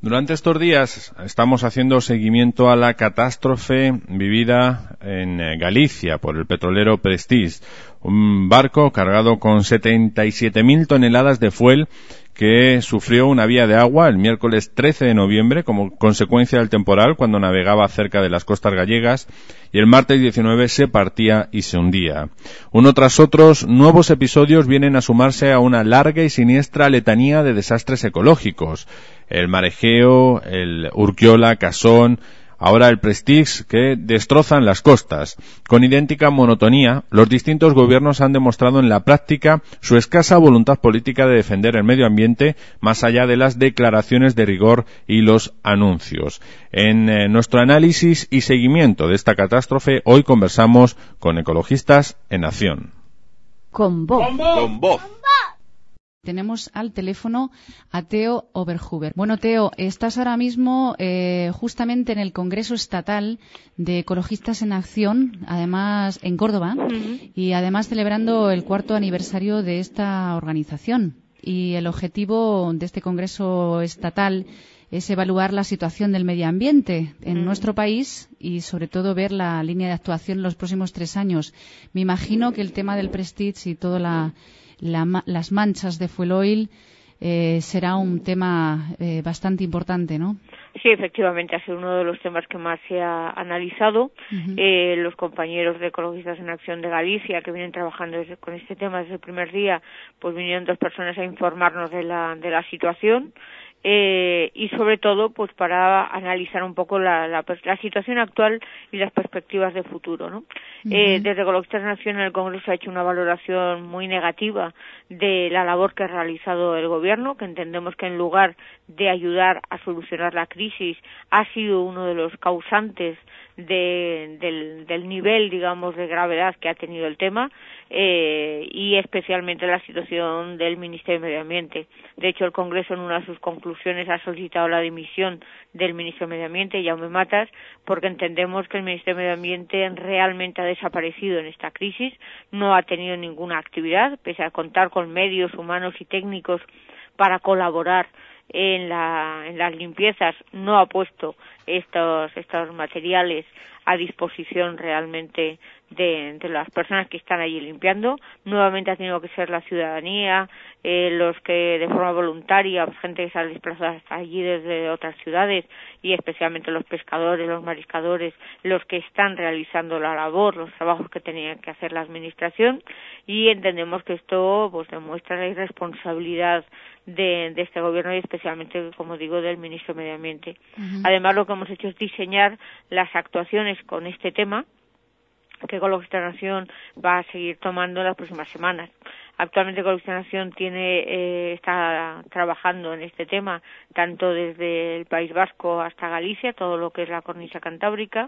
Durante estos días estamos haciendo seguimiento a la catástrofe vivida en Galicia por el petrolero Prestige, un barco cargado con 77.000 toneladas de fuel que sufrió una vía de agua el miércoles 13 de noviembre como consecuencia del temporal cuando navegaba cerca de las costas gallegas, y el martes 19 se partía y se hundía. Uno tras otros, nuevos episodios vienen a sumarse a una larga y siniestra letanía de desastres ecológicos. El Marejeo, el Urquiola, Casón, ahora el Prestige, que destrozan las costas. Con idéntica monotonía, los distintos gobiernos han demostrado en la práctica su escasa voluntad política de defender el medio ambiente más allá de las declaraciones de rigor y los anuncios. En nuestro análisis y seguimiento de esta catástrofe, hoy conversamos con ecologistas en acción. Con voz. Con voz. Tenemos al teléfono a Theo Oberhuber. Bueno, Theo, estás ahora mismo justamente en el Congreso Estatal de Ecologistas en Acción, además en Córdoba, y además celebrando el 4º aniversario de esta organización. Y el objetivo de este Congreso Estatal es evaluar la situación del medio ambiente en nuestro país y, sobre todo, ver la línea de actuación en los próximos 3 años. Me imagino que el tema del Prestige y todas las manchas de fuel oil será un tema bastante importante, ¿no? Sí, efectivamente, ha sido uno de los temas que más se ha analizado. Los compañeros de Ecologistas en Acción de Galicia, que vienen trabajando con este tema desde el primer día, pues vinieron 2 personas a informarnos de la situación. Y sobre todo pues para analizar un poco la situación actual y las perspectivas de futuro, ¿no? Desde Ecologistas en Acción en el Congreso ha hecho una valoración muy negativa de la labor que ha realizado el Gobierno, que entendemos que en lugar de ayudar a solucionar la crisis ha sido uno de los causantes del nivel, digamos, de gravedad que ha tenido el tema, y especialmente la situación del Ministerio de Medio Ambiente. De hecho, el Congreso en una de sus conclusiones ha solicitado la dimisión del Ministro de Medio Ambiente, Jaume Matas, porque entendemos que el Ministerio de Medio Ambiente realmente ha desaparecido en esta crisis, no ha tenido ninguna actividad, pese a contar con medios humanos y técnicos para colaborar en las limpiezas, no ha puesto estos materiales a disposición realmente de las personas que están allí limpiando. Nuevamente ha tenido que ser la ciudadanía, los que de forma voluntaria, gente que se ha desplazado hasta allí desde otras ciudades, y especialmente los pescadores, los mariscadores, los que están realizando la labor, los trabajos que tenía que hacer la administración, y entendemos que esto pues demuestra la irresponsabilidad de este gobierno y especialmente, como digo, del ministro de Medio Ambiente. Además, lo que hemos hecho es diseñar las actuaciones con este tema que Ecologistas en Acción va a seguir tomando en las próximas semanas. Actualmente Ecologistas en Acción está trabajando en este tema tanto desde el País Vasco hasta Galicia, todo lo que es la cornisa cantábrica,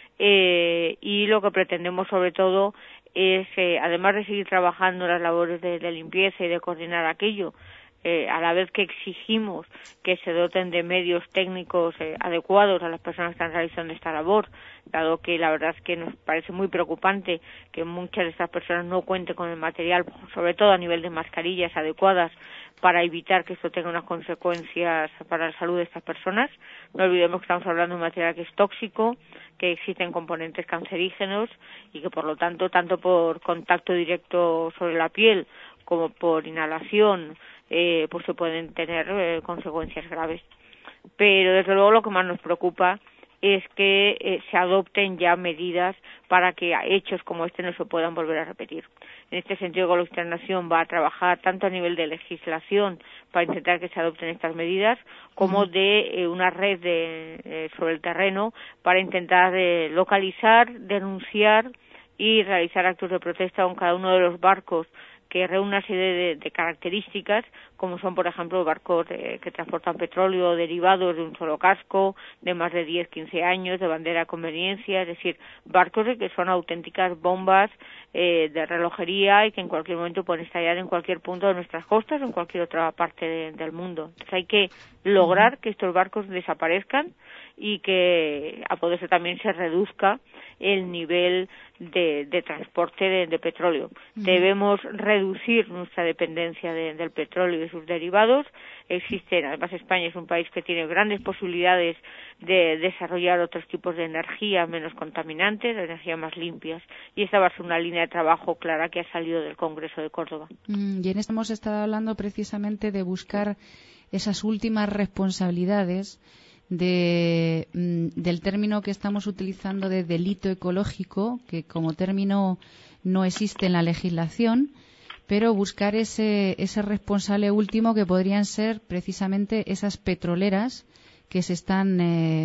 y lo que pretendemos sobre todo es, además de seguir trabajando las labores de limpieza y de coordinar aquello, a la vez que exigimos que se doten de medios técnicos adecuados a las personas que están realizando esta labor, dado que la verdad es que nos parece muy preocupante que muchas de estas personas no cuenten con el material, sobre todo a nivel de mascarillas adecuadas, para evitar que esto tenga unas consecuencias para la salud de estas personas. No olvidemos que estamos hablando de un material que es tóxico, que existen componentes cancerígenos y que por lo tanto por contacto directo sobre la piel como por inhalación pues se pueden tener consecuencias graves. Pero desde luego lo que más nos preocupa es que se adopten ya medidas para que hechos como este no se puedan volver a repetir. En este sentido, Ecologistas en Acción va a trabajar tanto a nivel de legislación para intentar que se adopten estas medidas, como de una red sobre el terreno para intentar localizar, denunciar y realizar actos de protesta con cada uno de los barcos que reúne una serie de características, como son, por ejemplo, barcos que transportan petróleo o derivados de un solo casco, de más de 10-15 años, de bandera de conveniencia, es decir, barcos que son auténticas bombas de relojería y que en cualquier momento pueden estallar en cualquier punto de nuestras costas o en cualquier otra parte del mundo. Entonces hay que lograr que estos barcos desaparezcan y que a poder ser también se reduzca el nivel de transporte de petróleo. Debemos reducir nuestra dependencia del petróleo y de sus derivados. Además España es un país que tiene grandes posibilidades de desarrollar otros tipos de energía menos contaminantes, de energía más limpias, y esta va a ser una línea de trabajo clara que ha salido del Congreso de Córdoba. Y en esto hemos estado hablando precisamente de buscar esas últimas responsabilidades del término que estamos utilizando de delito ecológico, que como término no existe en la legislación, pero buscar ese responsable último, que podrían ser precisamente esas petroleras que se están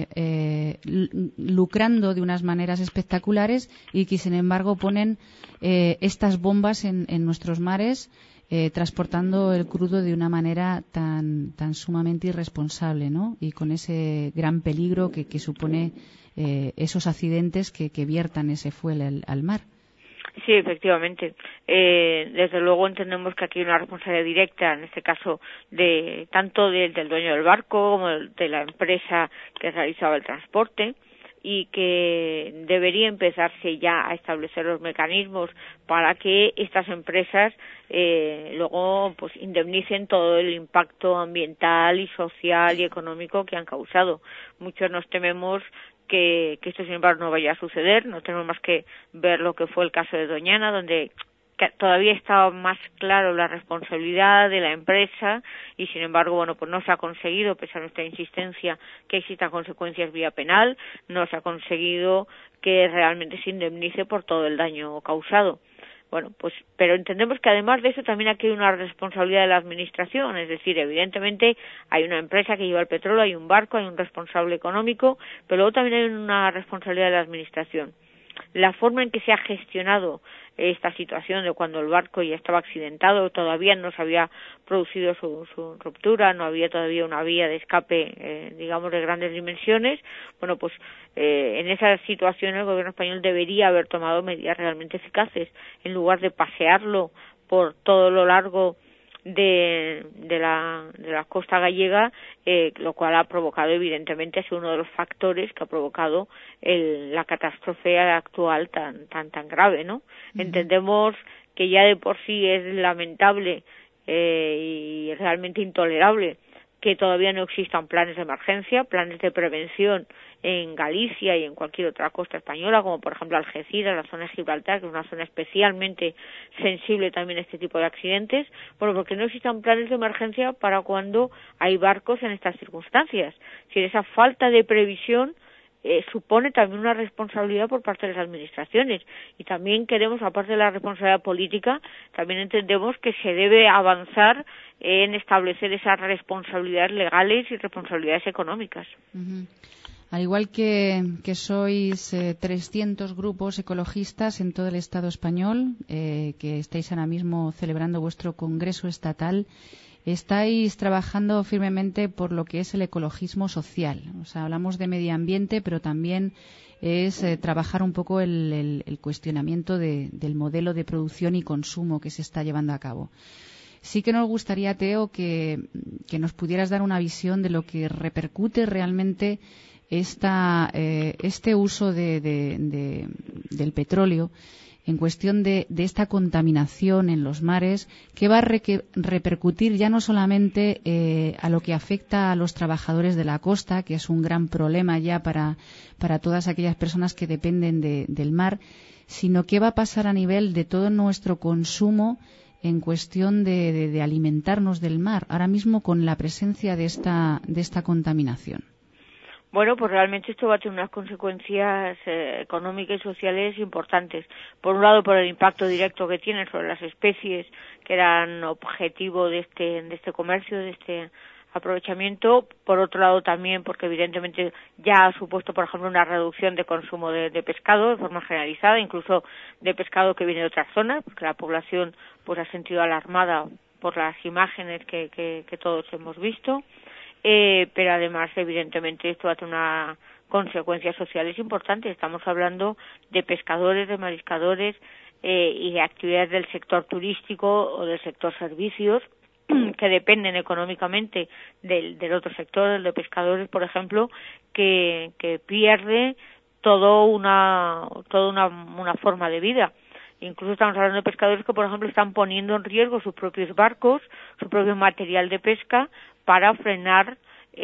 lucrando de unas maneras espectaculares y que, sin embargo, ponen estas bombas en nuestros mares, transportando el crudo de una manera tan sumamente irresponsable, ¿no? Y con ese gran peligro que supone esos accidentes que viertan ese fuel al mar. Sí, efectivamente. Desde luego entendemos que aquí hay una responsabilidad directa, en este caso, tanto del dueño del barco como de la empresa que realizaba el transporte, y que debería empezarse ya a establecer los mecanismos para que estas empresas luego pues indemnicen todo el impacto ambiental y social y económico que han causado. Muchos nos tememos que esto, sin embargo, no vaya a suceder. No tenemos más que ver lo que fue el caso de Doñana, donde todavía estaba más claro la responsabilidad de la empresa y, sin embargo, bueno, pues no se ha conseguido, pese a nuestra insistencia, que existan consecuencias vía penal. No se ha conseguido que realmente se indemnice por todo el daño causado. Bueno, pues, pero entendemos que además de eso también aquí hay una responsabilidad de la administración, es decir, evidentemente hay una empresa que lleva el petróleo, hay un barco, hay un responsable económico, pero luego también hay una responsabilidad de la administración. La forma en que se ha gestionado esta situación de cuando el barco ya estaba accidentado, todavía no se había producido su ruptura, no había todavía una vía de escape, digamos, de grandes dimensiones. Bueno, pues en esa situación el gobierno español debería haber tomado medidas realmente eficaces, en lugar de pasearlo por todo lo largo de la costa gallega, lo cual ha provocado, evidentemente, ha sido uno de los factores que ha provocado la catástrofe actual tan grave, ¿no? Entendemos que ya de por sí es lamentable y realmente intolerable que todavía no existan planes de emergencia, planes de prevención en Galicia y en cualquier otra costa española, como por ejemplo Algeciras, la zona de Gibraltar, que es una zona especialmente sensible también a este tipo de accidentes. Bueno, porque no existan planes de emergencia para cuando hay barcos en estas circunstancias. Si esa falta de previsión supone también una responsabilidad por parte de las administraciones, y también queremos, aparte de la responsabilidad política, también entendemos que se debe avanzar en establecer esas responsabilidades legales y responsabilidades económicas. Al igual que sois 300 grupos ecologistas en todo el Estado español, que estáis ahora mismo celebrando vuestro Congreso Estatal, estáis trabajando firmemente por lo que es el ecologismo social. O sea, hablamos de medio ambiente, pero también es trabajar un poco el cuestionamiento del modelo de producción y consumo que se está llevando a cabo. Sí que nos gustaría, Teo, que nos pudieras dar una visión de lo que repercute realmente este uso del petróleo en cuestión de esta contaminación en los mares, que va a repercutir ya no solamente a lo que afecta a los trabajadores de la costa, que es un gran problema ya para todas aquellas personas que dependen del mar, sino que va a pasar a nivel de todo nuestro consumo en cuestión de alimentarnos del mar, ahora mismo con la presencia de esta contaminación. Bueno, pues realmente esto va a tener unas consecuencias económicas y sociales importantes. Por un lado, por el impacto directo que tiene sobre las especies que eran objetivo de este comercio, de este aprovechamiento. Por otro lado, también porque evidentemente ya ha supuesto, por ejemplo, una reducción de consumo de pescado de forma generalizada, incluso de pescado que viene de otras zonas, porque la población pues ha sentido alarmada por las imágenes que todos hemos visto. Pero además, evidentemente, esto va a tener unas consecuencias sociales importantes. Estamos hablando de pescadores, de mariscadores y de actividades del sector turístico o del sector servicios que dependen económicamente del otro sector, el de pescadores, por ejemplo, que pierde toda una forma de vida. Incluso estamos hablando de pescadores que, por ejemplo, están poniendo en riesgo sus propios barcos, su propio material de pesca para frenar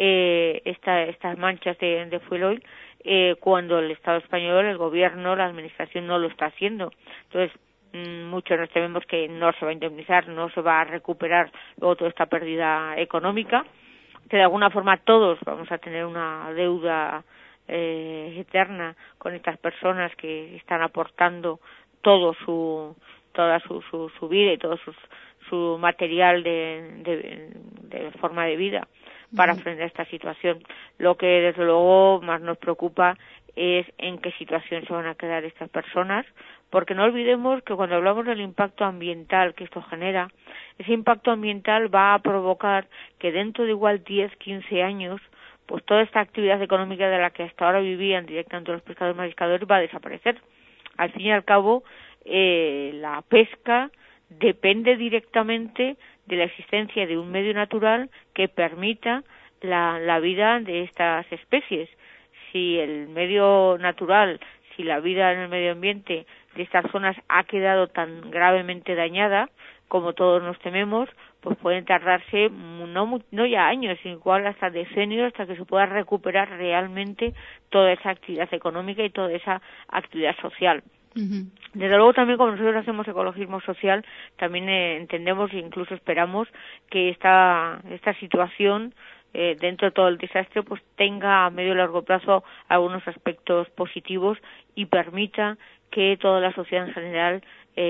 estas manchas de fuel oil cuando el Estado español, el gobierno, la administración no lo está haciendo. Entonces, muchos nos tememos que no se va a indemnizar, no se va a recuperar luego toda esta pérdida económica, que de alguna forma todos vamos a tener una deuda eterna con estas personas que están aportando toda su vida y todo su material de forma de vida para frenar esta situación. Lo que desde luego más nos preocupa es en qué situación se van a quedar estas personas, porque no olvidemos que cuando hablamos del impacto ambiental que esto genera, ese impacto ambiental va a provocar que dentro de igual 10, 15 años, pues toda esta actividad económica de la que hasta ahora vivían directamente los pescadores mariscadores va a desaparecer. Al fin y al cabo, la pesca depende directamente de la existencia de un medio natural que permita la vida de estas especies. Si el medio natural, si la vida en el medio ambiente de estas zonas ha quedado tan gravemente dañada, como todos nos tememos, pues pueden tardarse no ya años, sino igual hasta decenios hasta que se pueda recuperar realmente toda esa actividad económica y toda esa actividad social. Desde luego también, como nosotros hacemos ecologismo social, también entendemos e incluso esperamos que esta situación dentro de todo el desastre pues tenga a medio y largo plazo algunos aspectos positivos y permita que toda la sociedad en general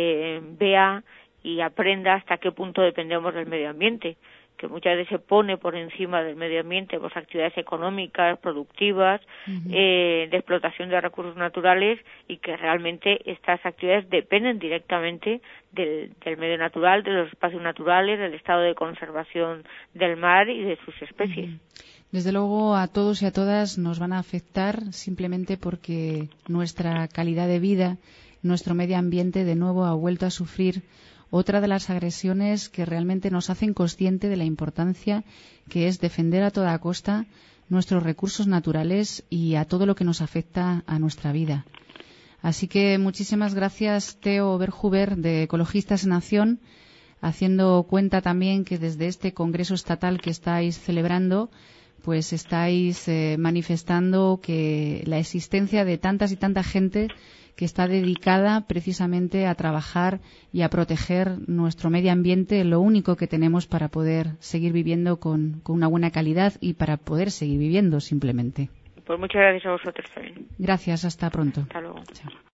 vea y aprenda hasta qué punto dependemos del medio ambiente, que muchas veces se pone por encima del medio ambiente pues actividades económicas, productivas, de explotación de recursos naturales, y que realmente estas actividades dependen directamente del medio natural, de los espacios naturales, del estado de conservación del mar y de sus especies. Desde luego a todos y a todas nos van a afectar simplemente porque nuestra calidad de vida, nuestro medio ambiente de nuevo ha vuelto a sufrir otra de las agresiones que realmente nos hacen consciente de la importancia que es defender a toda costa nuestros recursos naturales y a todo lo que nos afecta a nuestra vida. Así que muchísimas gracias, Theo Oberhuber, de Ecologistas en Acción, haciendo cuenta también que desde este Congreso Estatal que estáis celebrando, pues estáis manifestando que la existencia de tantas y tanta gente que está dedicada precisamente a trabajar y a proteger nuestro medio ambiente, lo único que tenemos para poder seguir viviendo con una buena calidad y para poder seguir viviendo simplemente. Pues muchas gracias a vosotros también. Gracias, hasta pronto. Hasta luego. Chao.